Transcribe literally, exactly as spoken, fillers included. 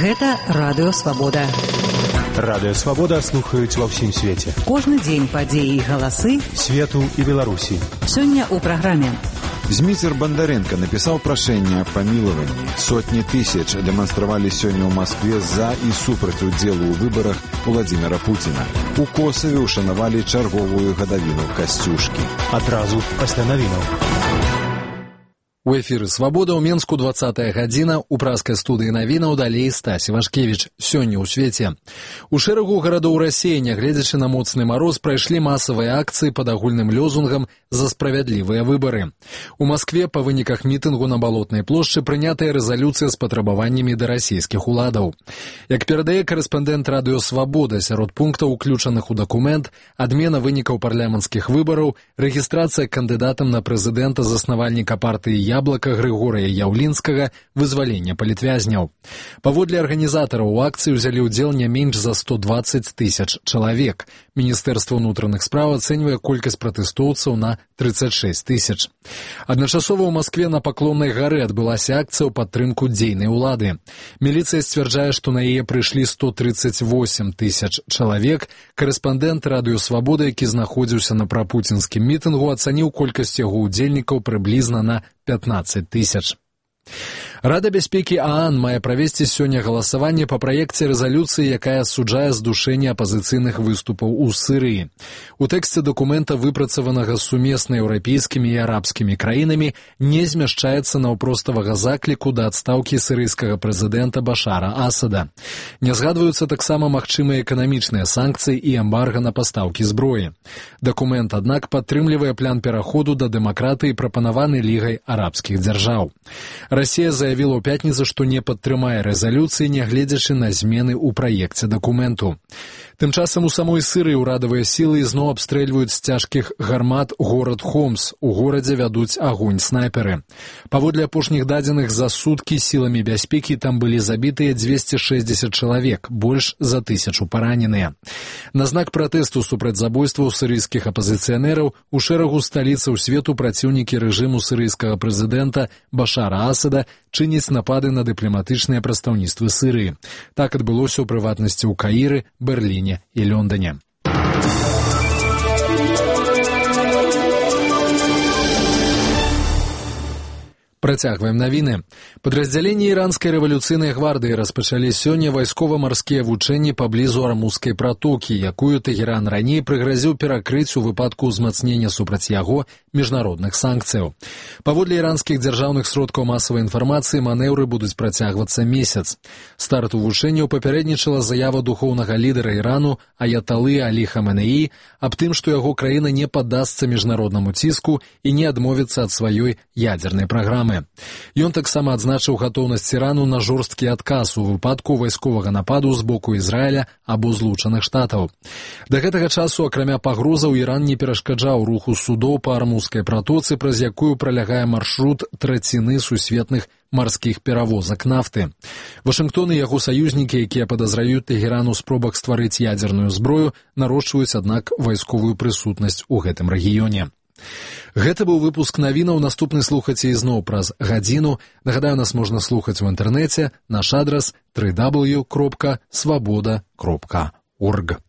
Гэта Радыё Свабода. Радыё Свабода слухаюць ва ўсім свеце. Кожны дзень падзеі і галасы свету і Беларусі. Сёння ў праграме. Зміцер Бандаренко написал прошение о помиловании. Сотни тысяч демонстрировали сегодня в Москве за и супраць удзелу ў выборах Владимира Путина. У Косове ушанавалі чарговую гадавіну Касцюшкі. Адразу пасля навінаў. У эфіры «Свабода» ў Менску двадцатая гадзіна, у праскай студыі навінаў далей Стась Івашкевіч. Сёння ў свеце. У шэрагу гарадоў Расіі, нягледзячы на моцны мароз, прайшлі масавыя акцыі пад агульным лёзунгам за справядлівыя выбары. У Маскве па выніках мітынгу на Балотнай плошчы прынятая рэзалюцыя з патрабаваннямі да расійскіх уладаў. Як перадае карэспандэнт радыё «Свабода», сярод пунктаў, уключаных у дакумент, адмена вынікаў парламенцкіх выбараў, рэгістрацыя кандыдатам на прэзідэнта заснавальніка партыі Яблака Грыгорыя Яўлінскага, вызвалення палітвязняў. Паводле арганізатараў у акцыі ўзялі ўдзел не менш за сто дваццаць тысяч чалавек. Міністэрства ўнутраных спраў ацэньвае колькасць пратэстоўцаў на тридцать шесть тысяч. Адначасова ў Маскве на Паклоннай гары адбылася акцыя ў падтрымку дзейнай улады. Міліцыя сцвярджае, што на яе прыйшлі сто тридцать восемь тысяч чалавек. Карэспандэнт радыё «Свабода», які знаходзіўся на прапуцінскім мітынгу, ацаніў колькасць яго ўдзельнікаў прыблізна на пятнадцать тысяч. Рада бяспекі ААН мае правесці сёння галасаванне па праекце рэзалюцыі, якая асуджае здушэнне апазіцыйных выступаў у Сірыі. У тэксце дакумента, выпрацаванага сумесна еўрапейскімі і арабскімі краінамі, не змяшчаецца наўпроставага закліку да адстаўкі сірыйскага прэзідэнта Башара Асада. Не згадваюцца таксама магчымыя эканамічныя санкцыі і эмбарга на пастаўкі зброі. Дакумент, аднак, падтрымлівае план пераходу да дэмакратыі, прапанаваны Лігай арабскіх дзяржаў. Расія заявіла ў пятніцу, што не падтрымае рэзалюцыі, нягледзячы на змены ў праекце дакументу. Тым часам у самой Сірыі ўрадавыя сілы ізноў абстрэльваюць з цяжкіх гармат горад Хомс. У горадзе вядуць агонь снайперы. Паводле апошніх дадзеных, за суткі сіламі бяспекі там былі забітыя дзвесце шэсцьдзесят чалавек, больш за тысячу параненыя. На знак пратэсту супраць забойстваў сірыйскіх апазіцыянераў у шэрагу сталіцаў свету праціўнікі рэжыму сірыйскага прэзідэнта Башара Асада чыняць напады на дыпламатычныя прадстаўніцтвы Сірыі. Так адбылося ў прыватнасці ў Каіры, Берліне і Лондоне. Працягваем навіны. Падраздзяленні іранскай рэвалюцыйнай гвардыі распачалі сёння вайскова-марскія вучэнні паблізу Армузскай пратокі, якую Тэгеран раней прыгразіў перакрыць у выпадку ўзмацнення супраць яго міжнародных санкцыяў. Паводле іранскіх дзяржаўных сродкаў масавай інфармацыі, манеўры будуць працягвацца месяц. Старту вучэнняў папярэднічала заява духоўнага лідара Ірану Аяталы Алі Хаменеі аб тым, што яго краіна не паддасца міжнароднаму ціску і не адмовіцца ад сваёй ядзернай праграмы. Ён таксама адзначыў гатоўнасць Ірану на жорсткі адказ у выпадку вайсковага нападу з боку Ізраіля або Злучаных Штатаў. Да гэтага часу, акрамя пагрозаў, Іран не перашкаджаў руху судоў па Армузскай пратоцы, праз якую пролягае маршрут траціны сусветных марскіх перавозак нафты. Вашынгтон і яго саюзнікі, якія падазраюць Тэгеран у спробах стварыць ядзерную зброю, нарошчваюць, аднак, вайсковую прысутнасць у гэтым рэгіёне. Гэта быў выпуск навінаў. Наступны слухаце ізноў праз гадзіну. Нагадаю, нас можна слухаць у інтэрнэце. Наш адрас дабл ю дабл ю дабл ю кропка свабода кропка орг.